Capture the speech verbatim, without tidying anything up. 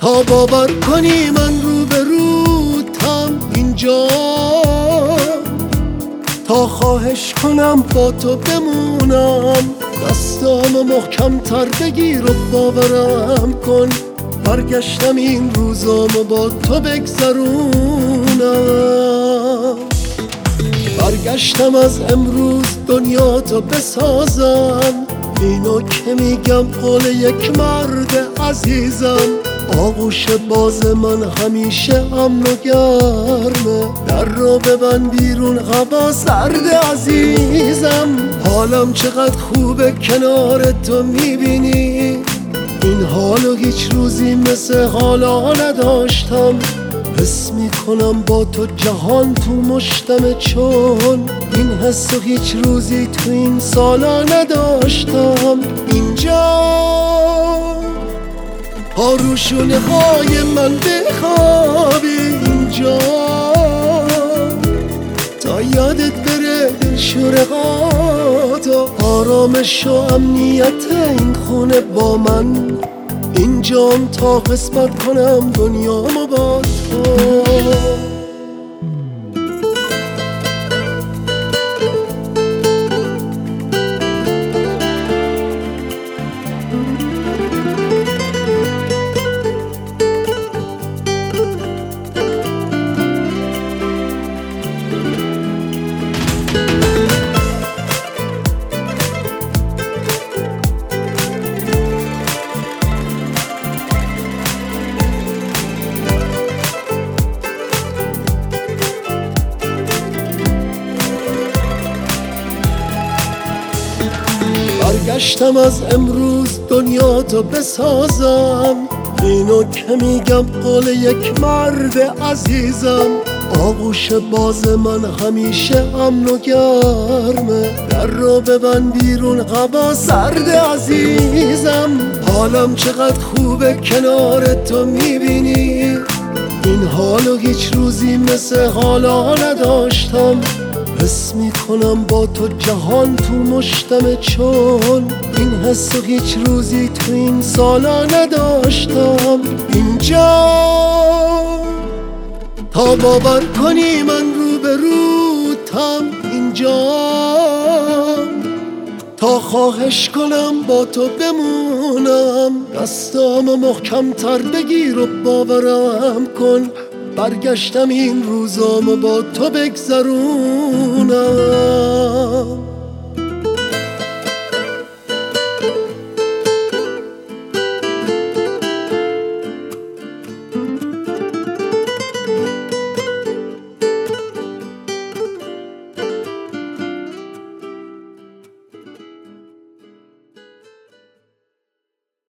تا باور کنی من رو به روتم اینجا، تا خواهش کنم با تو بمونم، دستامو محکم تر بگیر و باورم کن، برگشتم این روزامو با تو بگذرونم. برگشتم از امروز دنیا تو بسازم، اینو که میگم قول یک مرد عزیزم. آغوش باز من همیشه امن و گرمه، در رو ببند بیرون هوا سرد عزیزم. حالم چقدر خوبه کنار تو میبینی، این حالو هیچ روزی مثل حالا نداشتم. حس میکنم با تو جهان تو مشتمه، چون این حسو هیچ روزی تو این سالا نداشتم. اینجا ها روشونه های من بخوابی، اینجا تا یادت بره شورقات و آرامش و امنیت این خونه با من. اینجام تا قسمت کنم دنیامو با تو. برگشتم از امروز دنیا تو بسازم، اینو که میگم قول یک مرد عزیزم. آغوش باز من همیشه امن و گرمه، در رو ببند بیرون هوا سرد عزیزم. حالم چقدر خوبه کنار تو میبینی، این حالو هیچ روزی مثل حالا نداشتم. حس میکنم با تو جهان تو مشتمه، چون این حسو هیچ روزی تو این سالا نداشتم. اینجا تا باور کنی من رو به روتم اینجا، تا خواهش کنم با تو بمونم، دستامو محکم تر بگیر و باورم کن، برگشتم این روزامو با تو بگذرونم.